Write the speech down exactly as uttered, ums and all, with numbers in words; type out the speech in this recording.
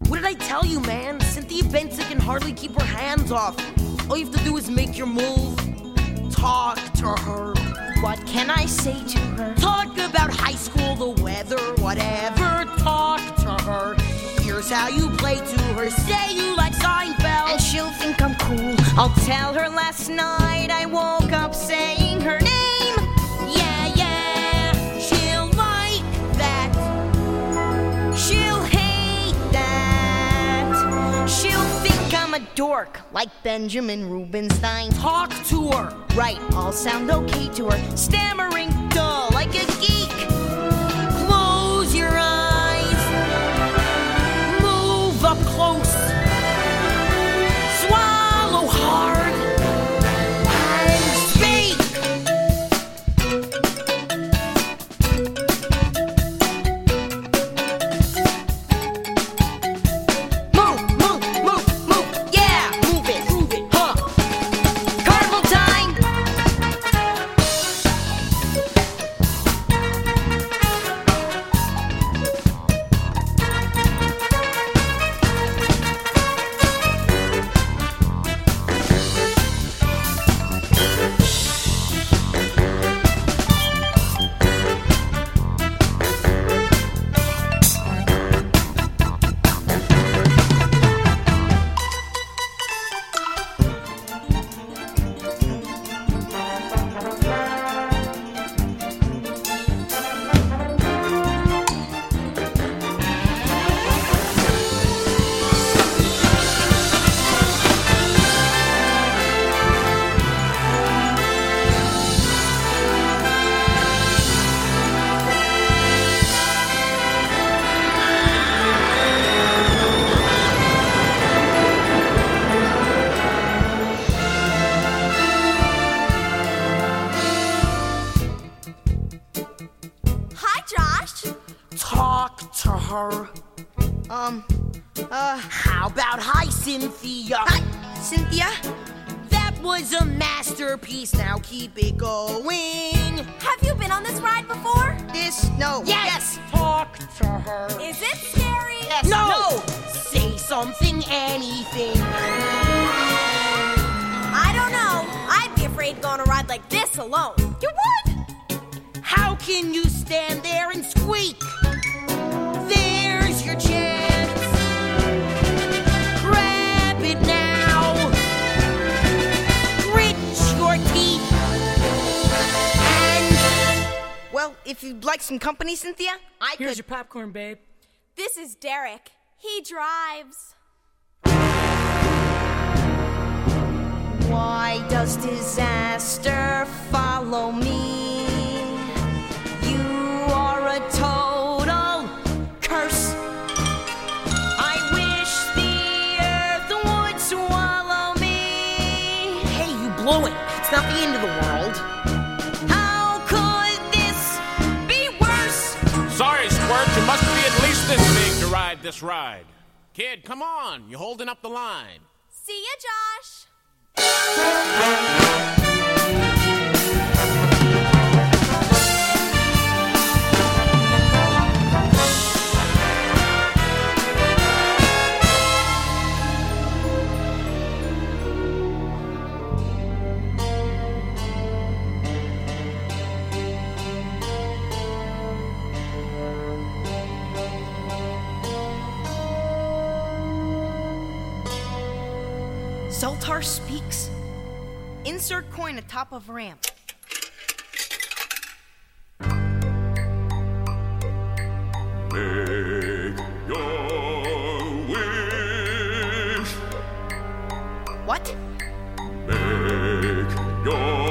What did I tell you, man? Cynthia Benson can hardly keep her hands off. All you have to do is make your move. Talk to her. What can I say to her? Talk about high school, the weather, whatever. Talk to her. Here's how you play to her. Say you like Seinfeld. And she'll think I'm cool. I'll tell her last night I woke up saying her name. Yeah, yeah, she'll like that. She'll hate that. She'll think I'm a dork, like Benjamin Rubenstein. Talk to her. Right, I'll sound okay to her. Stammering dull, like a geek. Close your eyes. Move up close. Swallow hard. And speak. Move, move, move, move. Yeah, move it, move it, huh? Carnival time! Talk to her. Um, uh, How about hi, Cynthia? hi, Cynthia. That was a masterpiece. Now keep it going. Have you been on this ride before? This, no. Yes. Talk to her. Is it scary? Yes, No. no. Say something, anything. I don't know. I'd be afraid going on a ride like this alone. You would? How can you stand there and squeak? There's your chance. Grab it now. Grit your teeth. And Well, if you'd like some company, Cynthia, I here's could... your popcorn, babe. This is Derek. He drives. Why does disaster follow me? You are a total curse. I wish the earth would swallow me. Hey, you blew it. It's not the end of the world. How could this be worse? Sorry, Squirt, you must be at least this big to ride this ride. Kid, come on, you're holding up the line. See ya, Josh. Zoltar speaks. Insert coin atop of ramp. Make your wish. What? Make your